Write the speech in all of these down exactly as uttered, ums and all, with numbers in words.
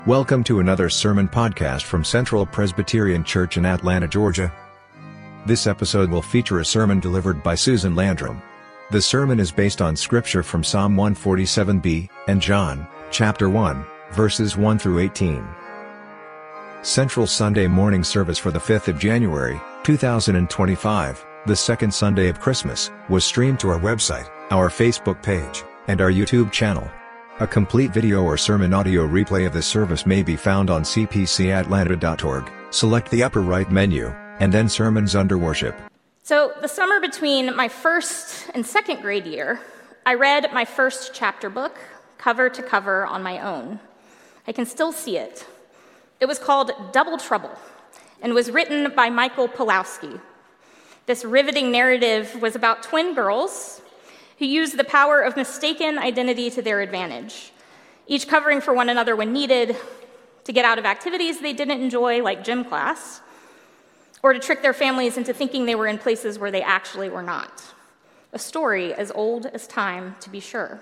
Welcome to another sermon podcast from Central Presbyterian Church in Atlanta, Georgia. This episode will feature a sermon delivered by Susan Landrum. The sermon is based on scripture from Psalm one forty-seven b and John, chapter one, verses one through eighteen. Central Sunday morning service for the fifth of January, two thousand twenty-five, the second Sunday of Christmas, was streamed to our website, our Facebook page, and our YouTube channel. A complete video or sermon audio replay of the service may be found on c p c atlanta dot org. Select the upper right menu, and then Sermons Under Worship. So, the summer between my first and second grade year, I read my first chapter book, cover to cover, on my own. I can still see it. It was called Double Trouble, and was written by Michael Pawlowski. This riveting narrative was about twin girls who used the power of mistaken identity to their advantage, each covering for one another when needed, to get out of activities they didn't enjoy, like gym class, or to trick their families into thinking they were in places where they actually were not. A story as old as time, to be sure.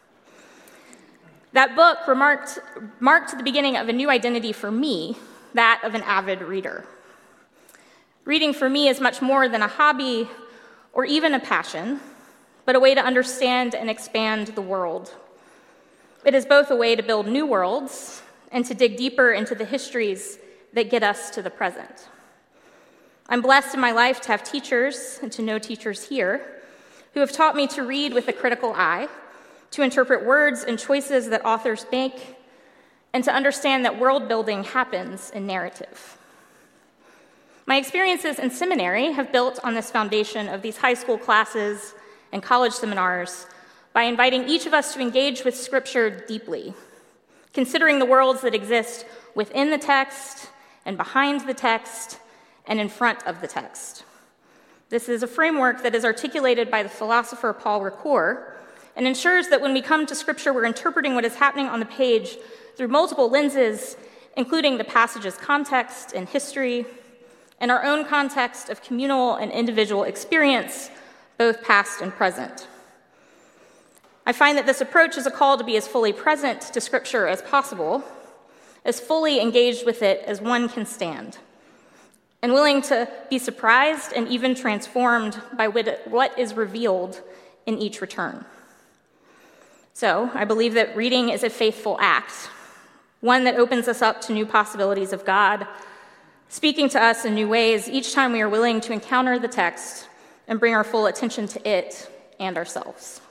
That book remarked, marked the beginning of a new identity for me, that of an avid reader. Reading for me is much more than a hobby or even a passion, but a way to understand and expand the world. It is both a way to build new worlds and to dig deeper into the histories that get us to the present. I'm blessed in my life to have teachers, and to know teachers here, who have taught me to read with a critical eye, to interpret words and choices that authors make, and to understand that world building happens in narrative. My experiences in seminary have built on this foundation of these high school classes and college seminars by inviting each of us to engage with Scripture deeply, considering the worlds that exist within the text and behind the text and in front of the text. This is a framework that is articulated by the philosopher Paul Ricoeur and ensures that when we come to Scripture, we're interpreting what is happening on the page through multiple lenses, including the passage's context and history, and our own context of communal and individual experience, both past and present. I find that this approach is a call to be as fully present to Scripture as possible, as fully engaged with it as one can stand, and willing to be surprised and even transformed by what is revealed in each return. So, I believe that reading is a faithful act, one that opens us up to new possibilities of God, speaking to us in new ways each time we are willing to encounter the text and bring our full attention to it and ourselves.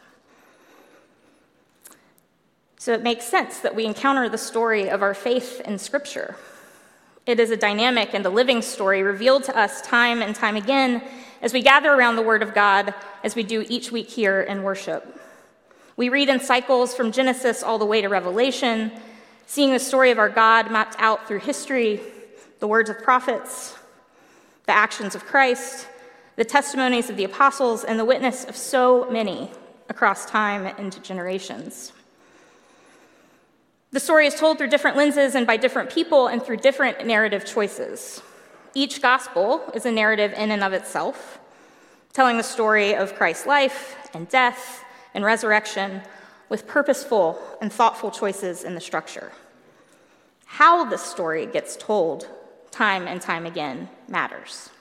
So it makes sense that we encounter the story of our faith in Scripture. It is a dynamic and a living story revealed to us time and time again as we gather around the Word of God, as we do each week here in worship. We read in cycles from Genesis all the way to Revelation, seeing the story of our God mapped out through history, the words of prophets, the actions of Christ, the testimonies of the apostles, and the witness of so many across time and generations. The story is told through different lenses and by different people and through different narrative choices. Each gospel is a narrative in and of itself, telling the story of Christ's life and death and resurrection with purposeful and thoughtful choices in the structure. How this story gets told time and time again matters.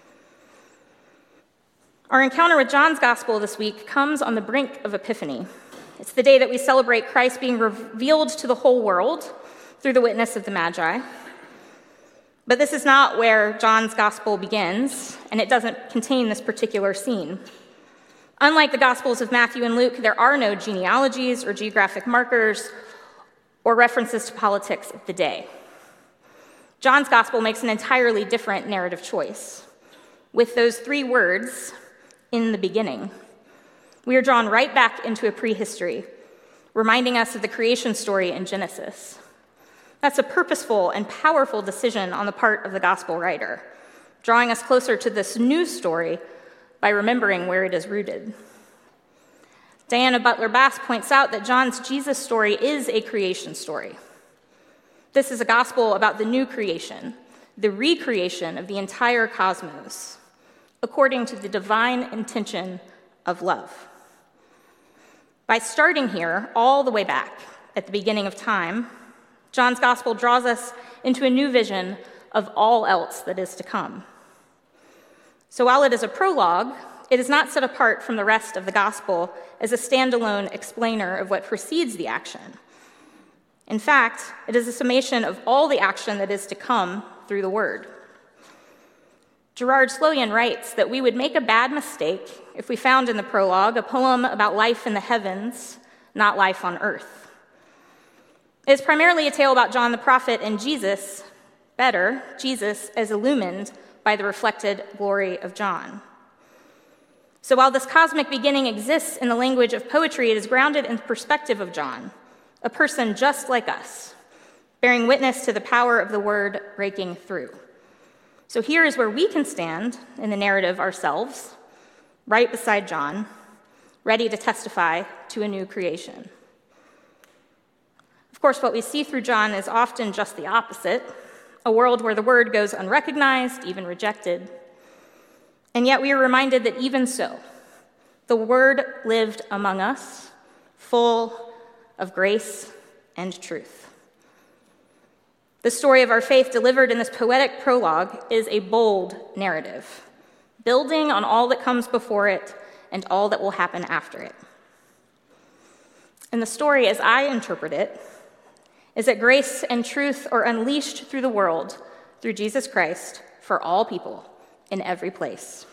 Our encounter with John's Gospel this week comes on the brink of Epiphany. It's the day that we celebrate Christ being revealed to the whole world through the witness of the Magi. But this is not where John's Gospel begins, and it doesn't contain this particular scene. Unlike the Gospels of Matthew and Luke, there are no genealogies or geographic markers or references to politics of the day. John's Gospel makes an entirely different narrative choice. With those three words, in the beginning, we are drawn right back into a prehistory, reminding us of the creation story in Genesis. That's a purposeful and powerful decision on the part of the gospel writer, drawing us closer to this new story by remembering where it is rooted. Diana Butler Bass points out that John's Jesus story is a creation story. This is a gospel about the new creation, the recreation of the entire cosmos, according to the divine intention of love. By starting here, all the way back at the beginning of time, John's gospel draws us into a new vision of all else that is to come. So while it is a prologue, it is not set apart from the rest of the gospel as a standalone explainer of what precedes the action. In fact, it is a summation of all the action that is to come through the word. Gerard Sloyan writes that we would make a bad mistake if we found in the prologue a poem about life in the heavens, not life on earth. It is primarily a tale about John the prophet and Jesus, better, Jesus as illumined by the reflected glory of John. So while this cosmic beginning exists in the language of poetry, it is grounded in the perspective of John, a person just like us, bearing witness to the power of the word breaking through. So here is where we can stand in the narrative ourselves, right beside John, ready to testify to a new creation. Of course, what we see through John is often just the opposite, a world where the word goes unrecognized, even rejected. And yet we are reminded that even so, the word lived among us, full of grace and truth. The story of our faith delivered in this poetic prologue is a bold narrative, building on all that comes before it and all that will happen after it. And the story, as I interpret it, is that grace and truth are unleashed through the world through Jesus Christ for all people in every place.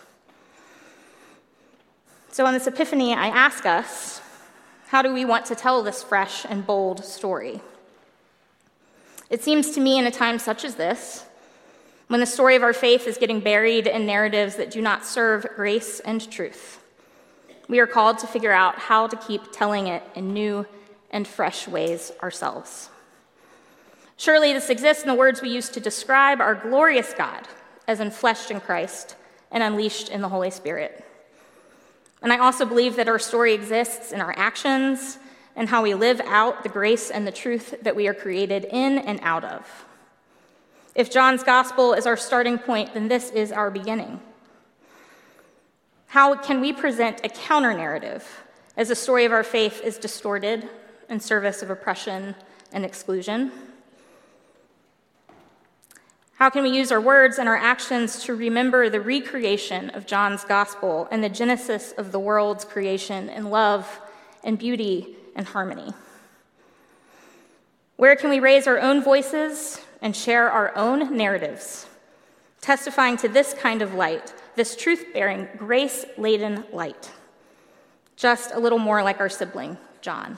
So on this Epiphany, I ask us, how do we want to tell this fresh and bold story? It seems to me in a time such as this, when the story of our faith is getting buried in narratives that do not serve grace and truth, we are called to figure out how to keep telling it in new and fresh ways ourselves. Surely this exists in the words we use to describe our glorious God as enfleshed in Christ and unleashed in the Holy Spirit. And I also believe that our story exists in our actions and how we live out the grace and the truth that we are created in and out of. If John's gospel is our starting point, then this is our beginning. How can we present a counter-narrative as the story of our faith is distorted in service of oppression and exclusion? How can we use our words and our actions to remember the recreation of John's gospel and the genesis of the world's creation in love and beauty and harmony? Where can we raise our own voices and share our own narratives, testifying to this kind of light, this truth-bearing, grace-laden light, just a little more like our sibling, John?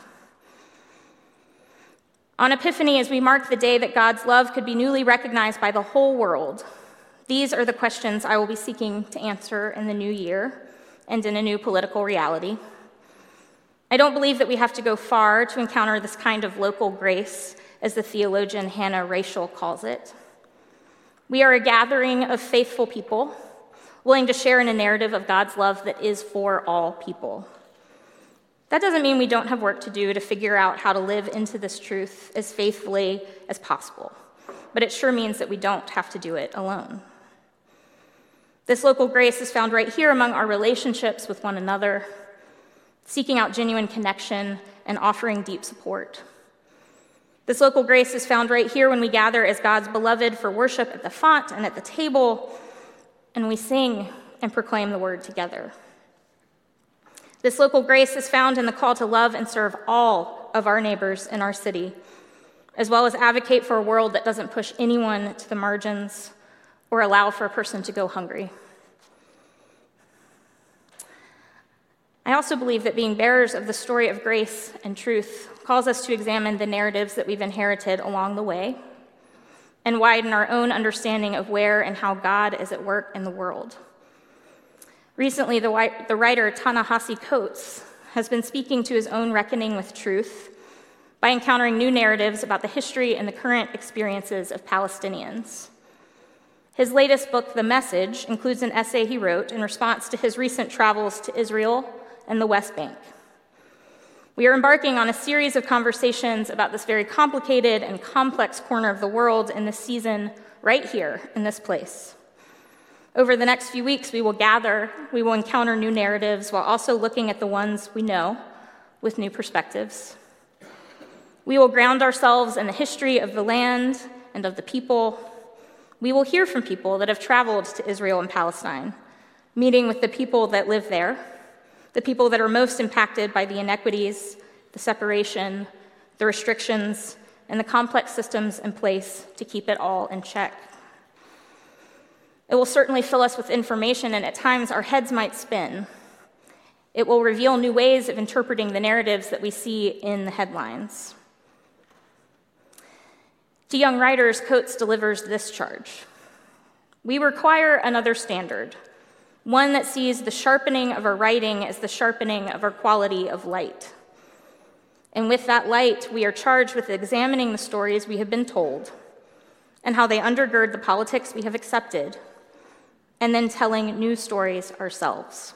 On Epiphany, as we mark the day that God's love could be newly recognized by the whole world, these are the questions I will be seeking to answer in the new year and in a new political reality. I don't believe that we have to go far to encounter this kind of local grace, as the theologian Hannah Rachel calls it. We are a gathering of faithful people, willing to share in a narrative of God's love that is for all people. That doesn't mean we don't have work to do to figure out how to live into this truth as faithfully as possible, but it sure means that we don't have to do it alone. This local grace is found right here among our relationships with one another, seeking out genuine connection and offering deep support. This local grace is found right here when we gather as God's beloved for worship at the font and at the table, and we sing and proclaim the word together. This local grace is found in the call to love and serve all of our neighbors in our city, as well as advocate for a world that doesn't push anyone to the margins or allow for a person to go hungry. I also believe that being bearers of the story of grace and truth calls us to examine the narratives that we've inherited along the way and widen our own understanding of where and how God is at work in the world. Recently, the, the writer Ta-Nehisi Coates has been speaking to his own reckoning with truth by encountering new narratives about the history and the current experiences of Palestinians. His latest book, The Message, includes an essay he wrote in response to his recent travels to Israel and the West Bank. We are embarking on a series of conversations about this very complicated and complex corner of the world in this season, right here in this place. Over the next few weeks, we will gather, we will encounter new narratives while also looking at the ones we know with new perspectives. We will ground ourselves in the history of the land and of the people. We will hear from people that have traveled to Israel and Palestine, meeting with the people that live there, the people that are most impacted by the inequities, the separation, the restrictions, and the complex systems in place to keep it all in check. It will certainly fill us with information, and at times our heads might spin. It will reveal new ways of interpreting the narratives that we see in the headlines. To young writers, Coates delivers this charge. We require another standard, one that sees the sharpening of our writing as the sharpening of our quality of light. And with that light, we are charged with examining the stories we have been told and how they undergird the politics we have accepted, and then telling new stories ourselves.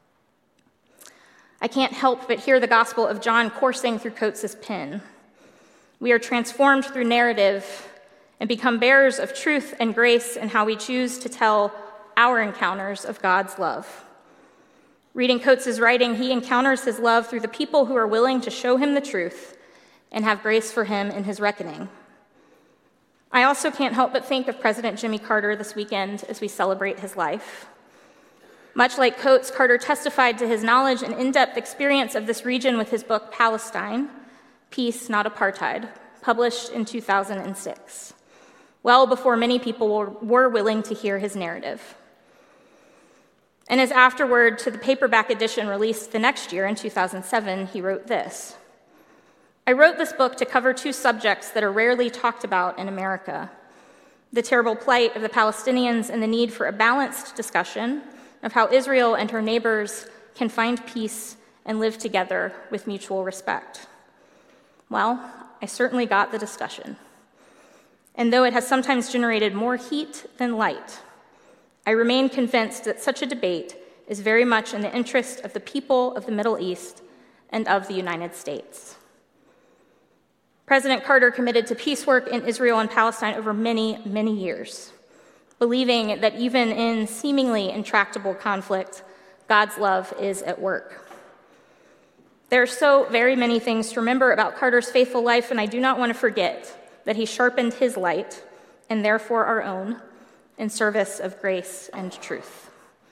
I can't help but hear the Gospel of John coursing through Coates' pen. We are transformed through narrative and become bearers of truth and grace in how we choose to tell our encounters of God's love. Reading Coates' writing, he encounters his love through the people who are willing to show him the truth and have grace for him in his reckoning. I also can't help but think of President Jimmy Carter this weekend as we celebrate his life. Much like Coates, Carter testified to his knowledge and in-depth experience of this region with his book, Palestine, Peace, Not Apartheid, published in two thousand six, well before many people were, were willing to hear his narrative. And as afterward to the paperback edition released the next year in two thousand seven, he wrote this: I wrote this book to cover two subjects that are rarely talked about in America: the terrible plight of the Palestinians and the need for a balanced discussion of how Israel and her neighbors can find peace and live together with mutual respect. Well, I certainly got the discussion. And though it has sometimes generated more heat than light, I remain convinced that such a debate is very much in the interest of the people of the Middle East and of the United States. President Carter committed to peace work in Israel and Palestine over many, many years, believing that even in seemingly intractable conflict, God's love is at work. There are so very many things to remember about Carter's faithful life, and I do not want to forget that he sharpened his light, and therefore our own, in service of grace and truth.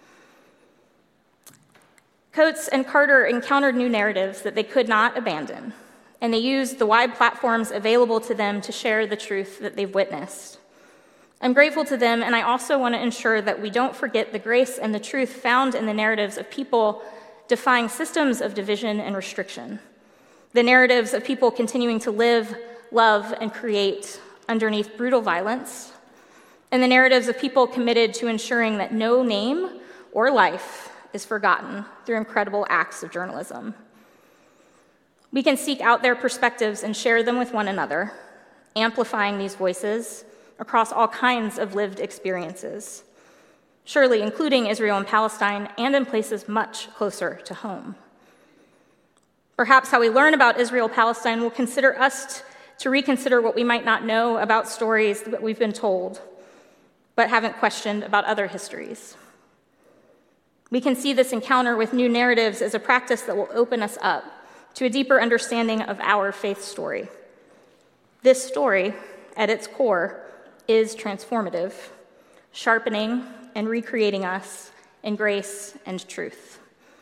Coates and Carter encountered new narratives that they could not abandon, and they used the wide platforms available to them to share the truth that they've witnessed. I'm grateful to them, and I also want to ensure that we don't forget the grace and the truth found in the narratives of people defying systems of division and restriction, the narratives of people continuing to live, love, and create underneath brutal violence, and the narratives of people committed to ensuring that no name or life is forgotten through incredible acts of journalism. We can seek out their perspectives and share them with one another, amplifying these voices across all kinds of lived experiences, surely including Israel and Palestine, and in places much closer to home. Perhaps how we learn about Israel-Palestine will consider us t- to reconsider what we might not know about stories that we've been told, but haven't questioned about other histories. We can see this encounter with new narratives as a practice that will open us up to a deeper understanding of our faith story. This story, at its core, is transformative, sharpening and recreating us in grace and truth.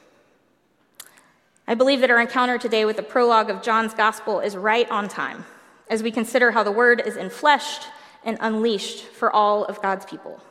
I believe that our encounter today with the prologue of John's Gospel is right on time, as we consider how the Word is enfleshed and unleashed for all of God's people.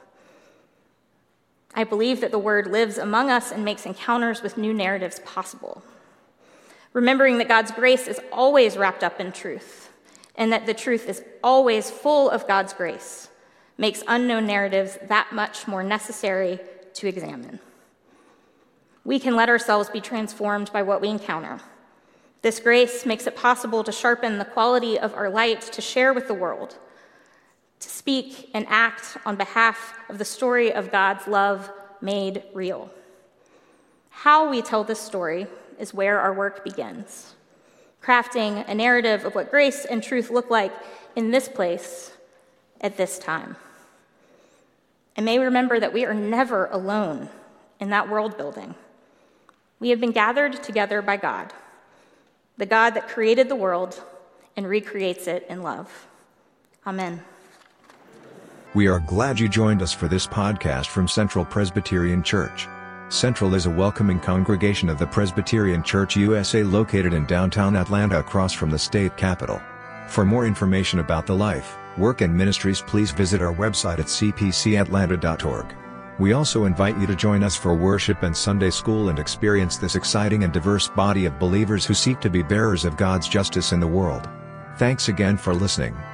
I believe that the Word lives among us and makes encounters with new narratives possible, remembering that God's grace is always wrapped up in truth, and that the truth is always full of God's grace, makes unknown narratives that much more necessary to examine. We can let ourselves be transformed by what we encounter. This grace makes it possible to sharpen the quality of our light to share with the world, to speak and act on behalf of the story of God's love made real. How we tell this story is where our work begins, crafting a narrative of what grace and truth look like in this place at this time. And may we remember that we are never alone in that world building. We have been gathered together by God, the God that created the world and recreates it in love. Amen. We are glad you joined us for this podcast from Central Presbyterian Church. Central is a welcoming congregation of the Presbyterian Church U S A located in downtown Atlanta across from the state capitol. For more information about the life, work and ministries, please visit our website at c p c atlanta dot org. We also invite you to join us for worship and Sunday school and experience this exciting and diverse body of believers who seek to be bearers of God's justice in the world. Thanks again for listening.